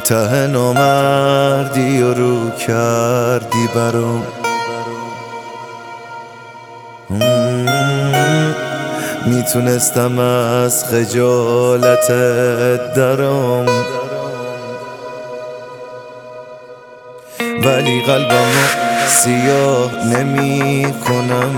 ته نامردی و رو کردی برام. میتونستم از خجالتت درام، ولی قلبمو سیاه نمی کنم.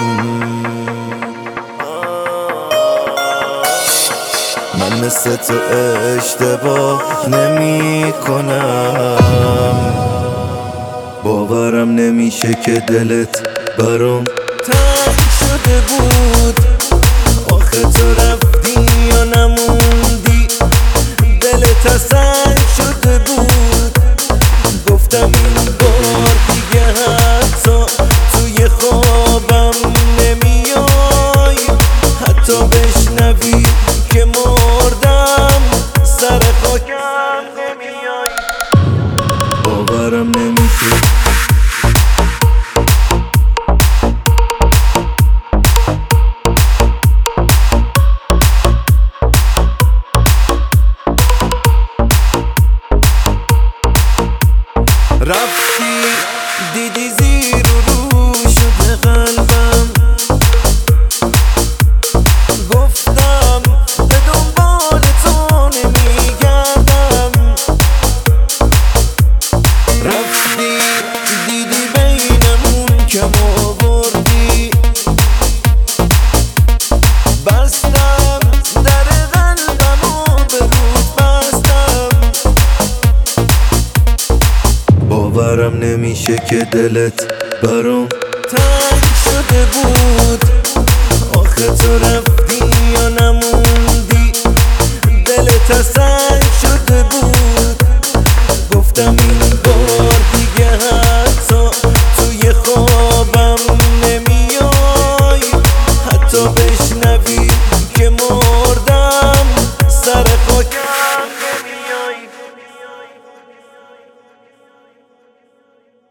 من مثل تو اشتباه نمی کنم. باورم نمیشه که دلت برام تنگ شده بود. آخه تو رفتی یا نموندی، دلت سنگ شده بود. گفتم این بار دیگه حتی توی خوابم نمیای، حتی بشنوی که مردم سر خاکم نمیای. باورم نمیشه. رفتی دیدی زیر و رو شده قلبم، گفتم به دنبال تو نمیگردم. رفتی دیدی بینمون کم آوردی، بستم در قلبم و به رود بستم. باورم نمیشه که دلت برام